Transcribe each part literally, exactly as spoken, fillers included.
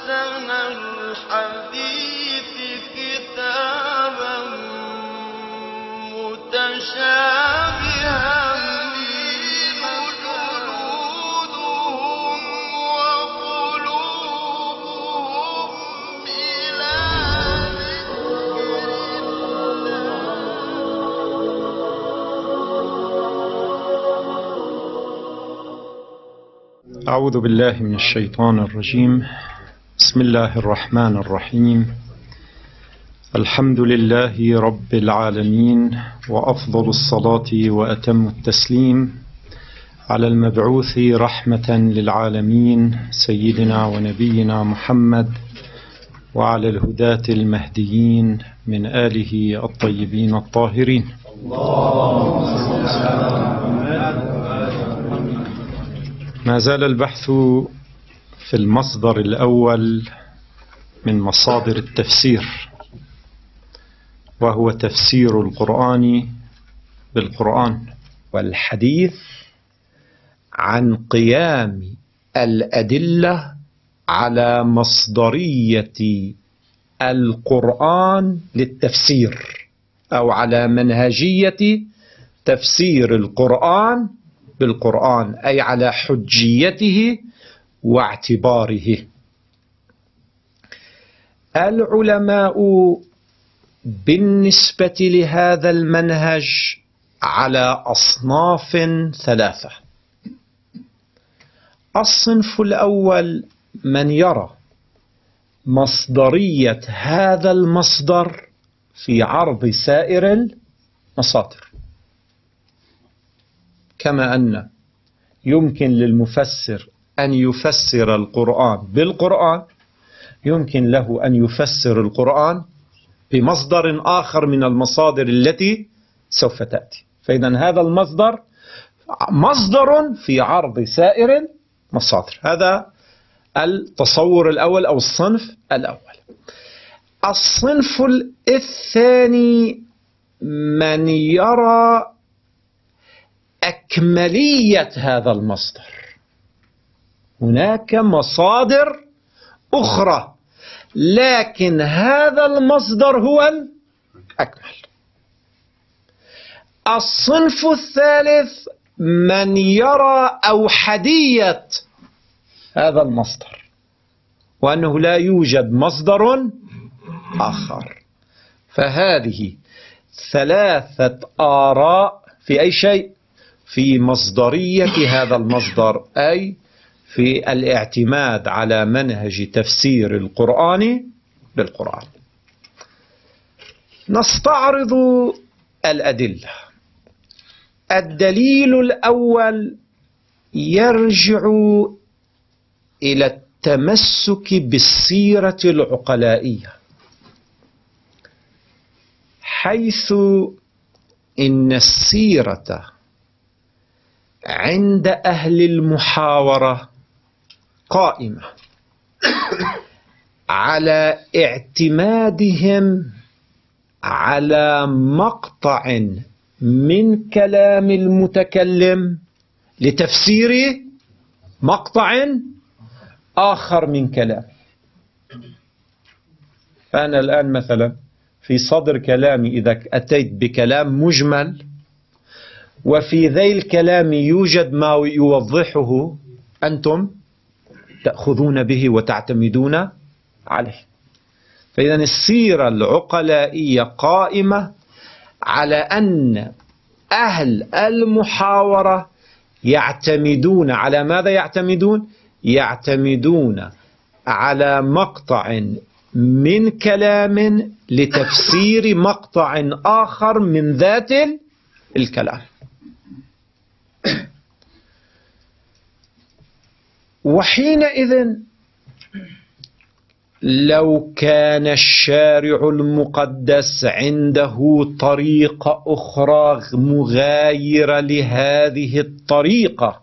أحسن الحديث كتابا متشابها جلودهم وقلوبهم إلى أعوذ بالله من الشيطان الرجيم. بسم الله الرحمن الرحيم. الحمد لله رب العالمين، وأفضل الصلاة وأتم التسليم على المبعوث رحمة للعالمين سيدنا ونبينا محمد، وعلى الهداة المهديين من آله الطيبين الطاهرين. ما زال البحث في المصدر الأول من مصادر التفسير، وهو تفسير القرآن بالقرآن، والحديث عن قيام الأدلة على مصدرية القرآن للتفسير، أو على منهجية تفسير القرآن بالقرآن، أي على حجيته واعتباره. العلماء بالنسبة لهذا المنهج على أصناف ثلاثة. الصنف الأول من يرى مصدرية هذا المصدر في عرض سائر المصادر، كما أن يمكن للمفسر أن يفسر القرآن بالقرآن، يمكن له أن يفسر القرآن بمصدر آخر من المصادر التي سوف تأتي. فإذا هذا المصدر مصدر في عرض سائر المصادر. هذا التصور الأول أو الصنف الأول. الصنف الثاني من يرى أكملية هذا المصدر. هناك مصادر أخرى، لكن هذا المصدر هو الأكمل. الصنف الثالث من يرى أوحدية هذا المصدر، وأنه لا يوجد مصدر آخر. فهذه ثلاثة آراء في أي شيء؟ في مصدرية هذا المصدر، أي في الاعتماد على منهج تفسير القرآن بالقرآن. نستعرض الأدلة. الدليل الأول يرجع إلى التمسك بالسيرة العقلائية، حيث إن السيرة عند أهل المحاورة قائمة على اعتمادهم على مقطع من كلام المتكلم لتفسير مقطع آخر من كلامه. فأنا الآن مثلا في صدر كلامي إذا أتيت بكلام مجمل، وفي ذي الكلام يوجد ما يوضحه، أنتم تأخذون به وتعتمدون عليه. فإذا السيرة العقلائية قائمة على أن أهل المحاورة يعتمدون على ماذا؟ يعتمدون يعتمدون على مقطع من كلام لتفسير مقطع آخر من ذات الكلام. وحينئذ لو كان الشارع المقدس عنده طريقة أخرى مغايرة لهذه الطريقة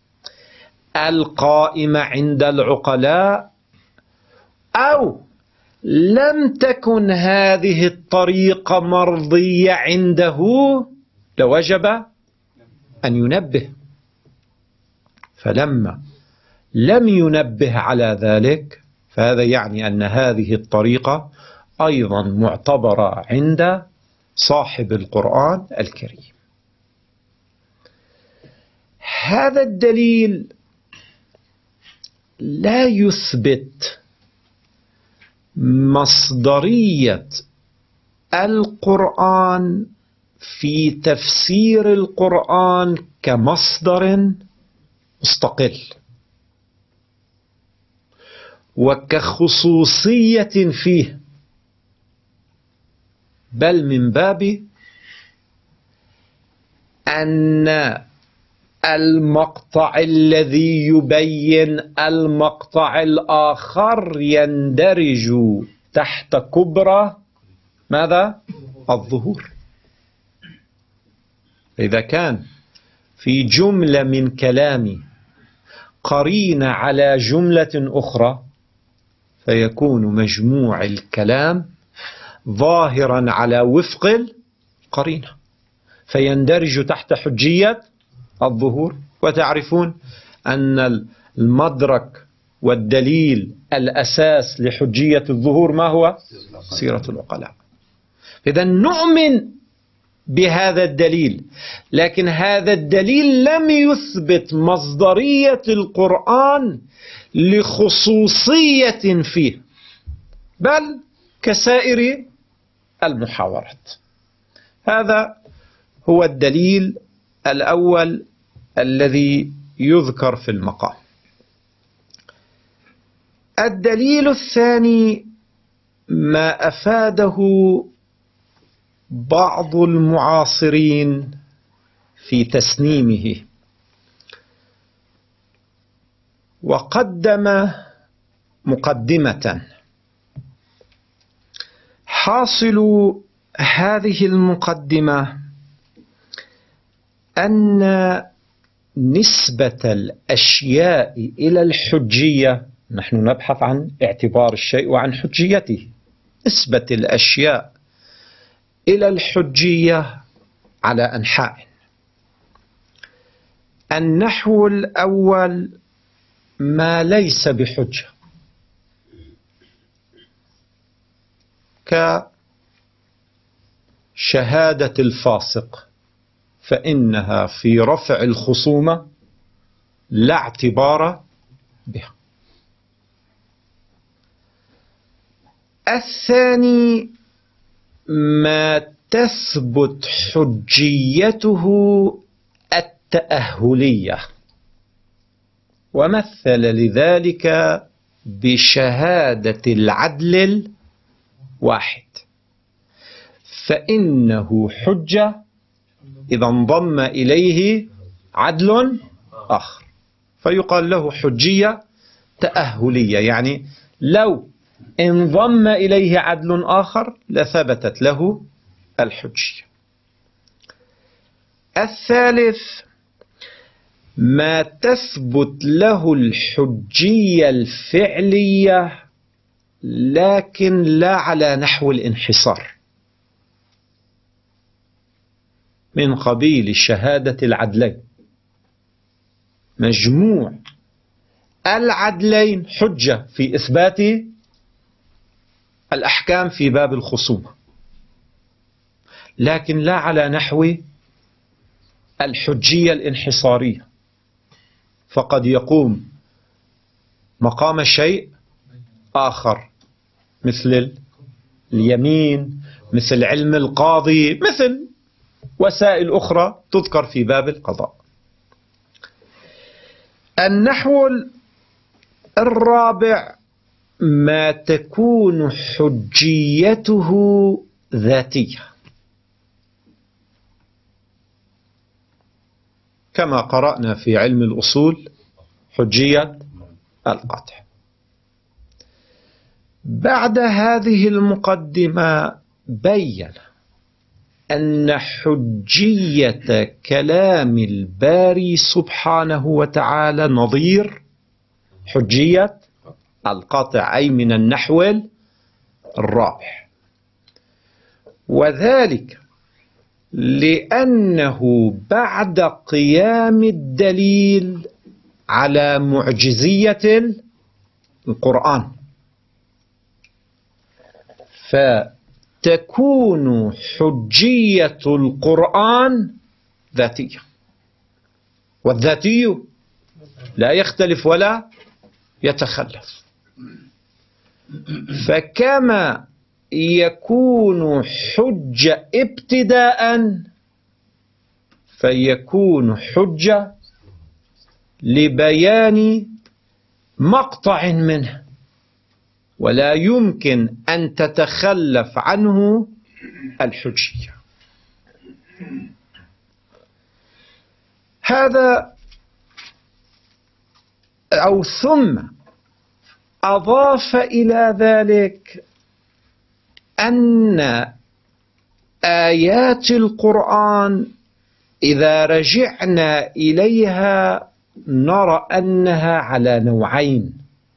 القائمة عند العقلاء، أو لم تكن هذه الطريقة مرضية عنده، لوجب أن ينبه. فلما لم ينبه على ذلك فهذا يعني أن هذه الطريقة أيضا معتبرة عند صاحب القرآن الكريم. هذا الدليل لا يثبت مصدرية القرآن في تفسير القرآن كمصدر مستقل وكخصوصية فيه، بل من باب أن المقطع الذي يبين المقطع الآخر يندرج تحت كبرى ماذا؟ الظهور. إذا كان في جملة من كلامي قرينة على جملة أخرى فيكون مجموع الكلام ظاهرا على وفق القرينة فيندرج تحت حجية الظهور. وتعرفون أن المدرك والدليل الأساس لحجية الظهور ما هو؟ سيرة العقلاء. إذا نؤمن بهذا الدليل، لكن هذا الدليل لم يثبت مصدرية القرآن لخصوصية فيه، بل كسائر المحاورات. هذا هو الدليل الأول الذي يذكر في المقام. الدليل الثاني ما أفاده بعض المعاصرين في تسنيمه، وقدم مقدمة. حاصل هذه المقدمة أن نسبة الأشياء إلى الحجية، نحن نبحث عن اعتبار الشيء وعن حجيته، نسبة الأشياء إلى الحجية على أنحاء. النحو الأول ما ليس بحجة، كشهادة الفاسق فإنها في رفع الخصومة لا اعتبار بها. الثاني ما تثبت حجيته التأهلية، ومثل لذلك بشهادة العدل الواحد، فإنه حجة إذا انضم إليه عدل آخر، فيقال له حجية تأهلية، يعني لو انضم إليه عدل آخر لثبتت له الحجية. الثالث ما تثبت له الحجية الفعلية لكن لا على نحو الانحصار، من قبيل شهادة العدلين. مجموع العدلين حجة في إثبات الأحكام في باب الخصومة، لكن لا على نحو الحجية الانحصارية، فقد يقوم مقام شيء آخر مثل اليمين، مثل علم القاضي، مثل وسائل أخرى تذكر في باب القضاء. النحو الرابع ما تكون حجيته ذاتية، كما قرأنا في علم الأصول حجية القطع. بعد هذه المقدمة بين أن حجية كلام الباري سبحانه وتعالى نظير حجية القطع، أي من النحو الرابع، وذلك لأنه بعد قيام الدليل على معجزية القرآن فتكون حجية القرآن ذاتية، والذاتي لا يختلف ولا يتخلف. فكما يكون حجة ابتداء فيكون حجة لبيان مقطع منه، ولا يمكن أن تتخلف عنه الحجية. هذا أو ثم أضاف إلى ذلك أن آيات القرآن إذا رجعنا إليها نرى أنها على نوعين.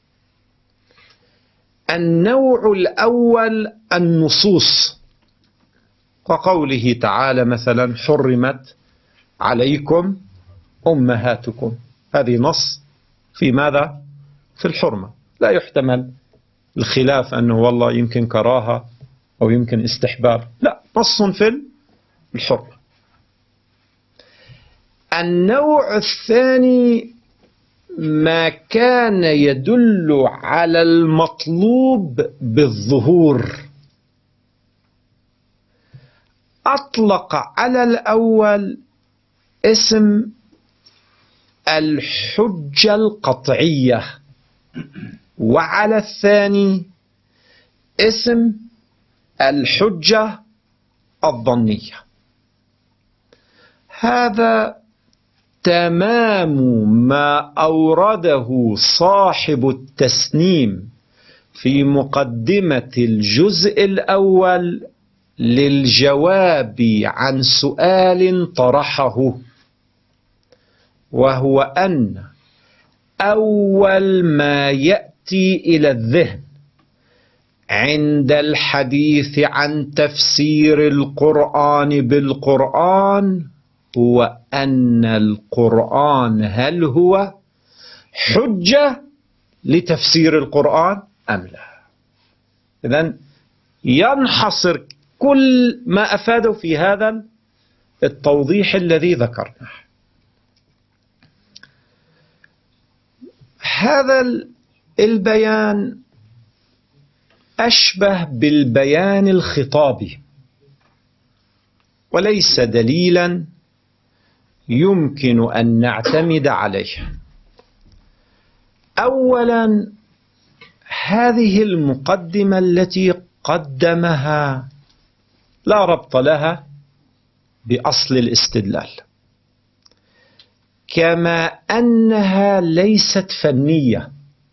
النوع الأول النصوص، وقوله تعالى مثلا حرمت عليكم أمهاتكم، هذه نص في ماذا؟ في الحرمة، لا يحتمل الخلاف أنه والله يمكن كراهة أو يمكن استحباب، لا، نص في الحرمة. النوع الثاني ما كان يدل على المطلوب بالظهور. أطلق على الأول اسم الحجة القطعية، وعلى الثاني اسم الحجة الظنية. هذا تمام ما أورده صاحب التسنيم في مقدمة الجزء الأول للجواب عن سؤال طرحه، وهو أن أول ما يأتي إلى الذهن عند الحديث عن تفسير القرآن بالقرآن هو أن القرآن هل هو حجة لتفسير القرآن أم لا. إذن ينحصر كل ما أفاده في هذا التوضيح الذي ذكرناه. هذا البيان أشبه بالبيان الخطابي، وليس دليلا يمكن أن نعتمد عليه. أولا، هذه المقدمة التي قدمها لا ربط لها بأصل الاستدلال، كما أنها ليست فنية،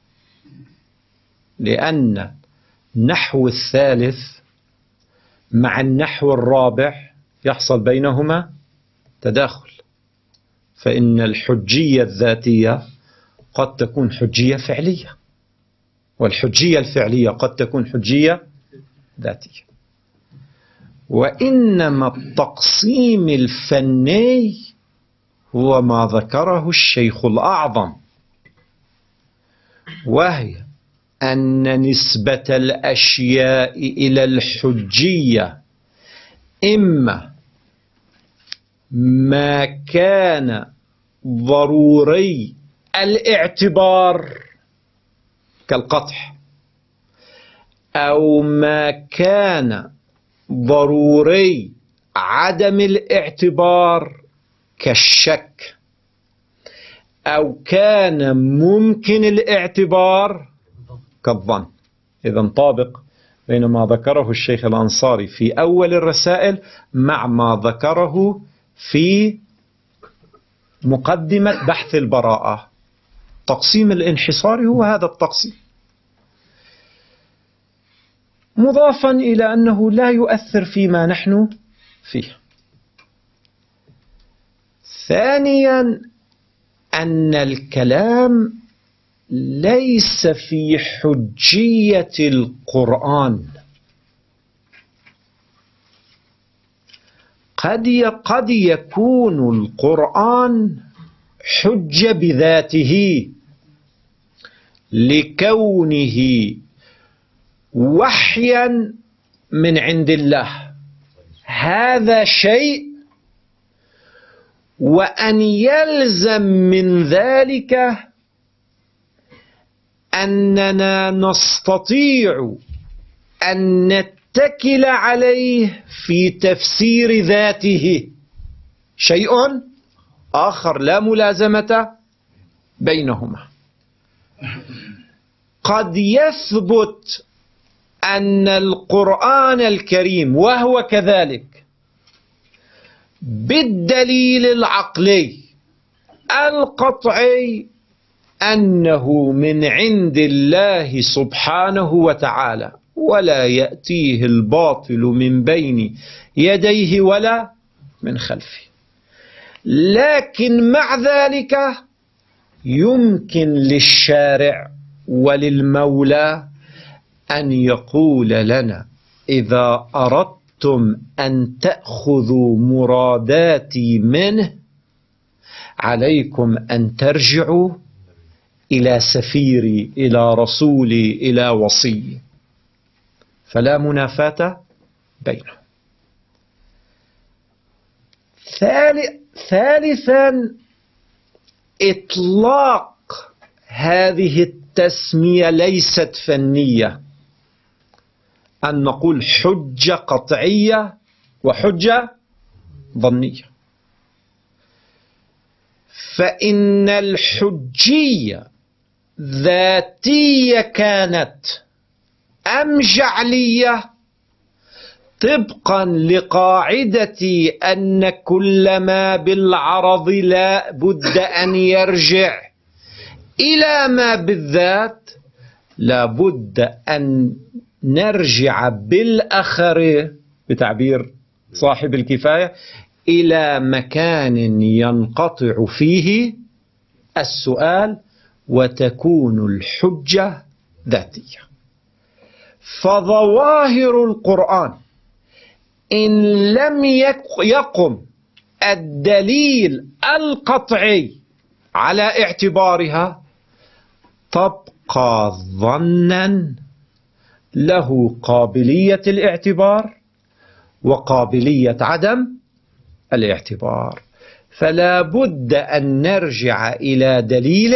لأن النحو الثالث مع النحو الرابع يحصل بينهما تداخل، فإن الحجية الذاتية قد تكون حجية فعلية، والحجية الفعلية قد تكون حجية ذاتية. وإنما التقسيم الفني هو ما ذكره الشيخ الأعظم، وهي أن نسبة الأشياء إلى الحجية إما ما كان ضروري الاعتبار كالقطع، أو ما كان ضروري عدم الاعتبار كالشك، أو كان ممكن الاعتبار كالظن. إذا طابق بين ما ذكره الشيخ الأنصاري في أول الرسائل مع ما ذكره في مقدمة بحث البراءة. تقسيم الانحصار هو هذا التقسيم، مضافا إلى أنه لا يؤثر فيما نحن فيه. ثانيا، أن الكلام ليس في حجية القرآن، قد قد يكون القرآن حجة بذاته لكونه وحيا من عند الله هذا شيء، وأن يلزم من ذلك أننا نستطيع أن نتكل عليه في تفسير ذاته، شيء آخر لا ملازمة بينهما. قد يثبت أن القرآن الكريم وهو كذلك بالدليل العقلي القطعي أنه من عند الله سبحانه وتعالى، ولا يأتيه الباطل من بين يديه ولا من خلفه. لكن مع ذلك يمكن للشارع وللمولى أن يقول لنا إذا أردتم أن تأخذوا مراداتي منه عليكم أن ترجعوا إلى سفيري، إلى رسولي، إلى وصيي، فلا منافاة بينهم. ثالثا إطلاق هذه التسمية ليست فنية، أن نقول حجة قطعية وحجة ظنية، فإن الحجية ذاتية كانت أم جعلية، طبقا لقاعدة أن كل ما بالعرض لا بد أن يرجع إلى ما بالذات، لا بد أن نرجع بالأخر بتعبير صاحب الكفاية إلى مكان ينقطع فيه السؤال وتكون الحجة ذاتية. فظواهر القرآن إن لم يقم الدليل القطعي على اعتبارها تبقى ظنا له قابلية الاعتبار وقابلية عدم الاعتبار، فلا بد أن نرجع إلى دليل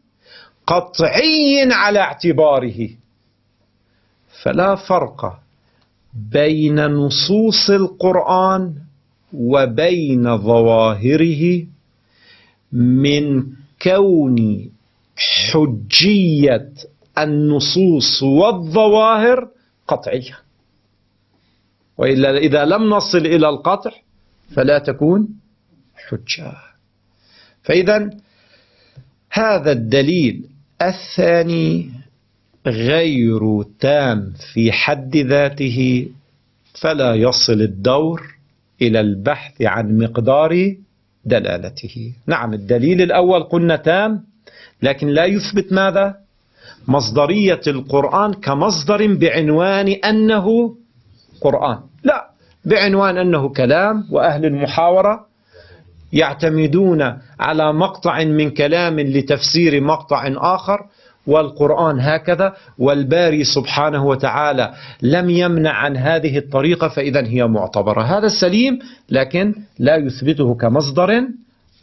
قطعي على اعتباره. فلا فرق بين نصوص القرآن وبين ظواهره من كون حجية النصوص والظواهر قطعية، وإلا إذا لم نصل إلى القطع فلا تكون حجة. فإذا هذا الدليل الثاني غير تام في حد ذاته، فلا يصل الدور إلى البحث عن مقدار دلالته. نعم الدليل الأول قلنا تام، لكن لا يثبت ماذا؟ مصدرية القرآن كمصدر بعنوان أنه قرآن، لا، بعنوان أنه كلام، وأهل المحاورة يعتمدون على مقطع من كلام لتفسير مقطع آخر، والقرآن هكذا، والباري سبحانه وتعالى لم يمنع عن هذه الطريقة، فإذا هي معتبرة. هذا السليم، لكن لا يثبته كمصدر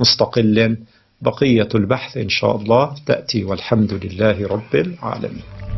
مستقل. بقية البحث إن شاء الله تأتي، والحمد لله رب العالمين.